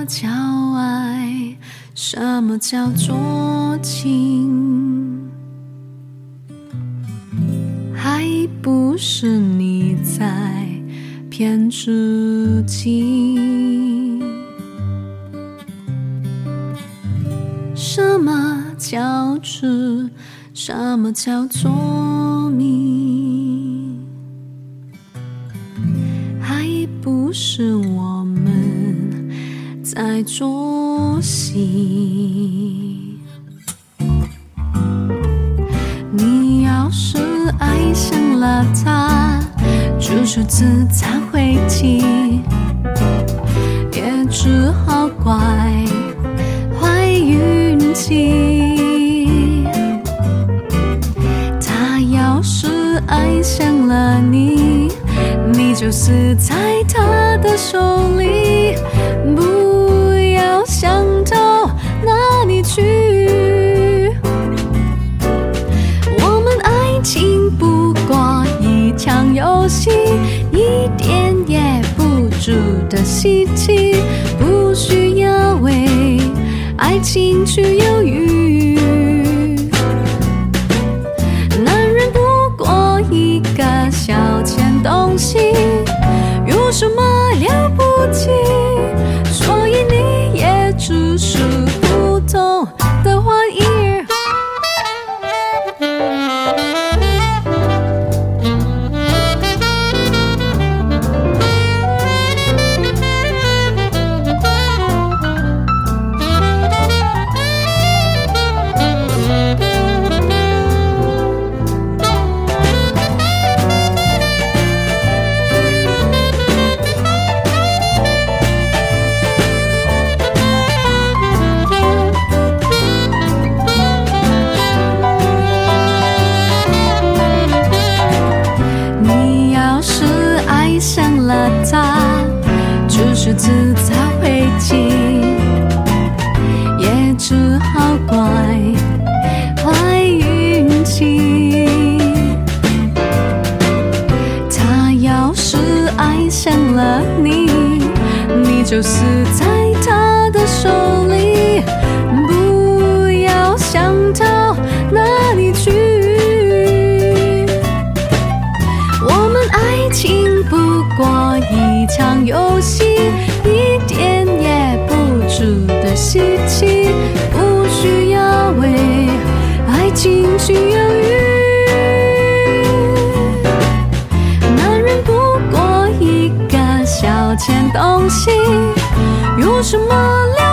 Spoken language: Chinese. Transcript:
叫爱？什么叫做情？还不是你在骗自己？什么叫痴？什么叫做迷？还不是我们在做戏？你要是爱上了他，就数次才会记，也只好怪坏运气。他要是爱上了你，你就死在他的手里，不要想到哪里去。我们爱情不过一场游戏，一点也不值得稀奇，不需要为爱情去犹豫。男人不过一个消遣东西，有什么了不起？所以你也只是普通的玩意儿。上了他，只是自才会记，也只好怪坏运气。他要是爱上了你，你就死在他的手里，不要想到哪里去。我们爱情不过一场游戏，一点也不值得稀奇，不需要为爱情去犹豫。男人不过一个消遣东西，有什么了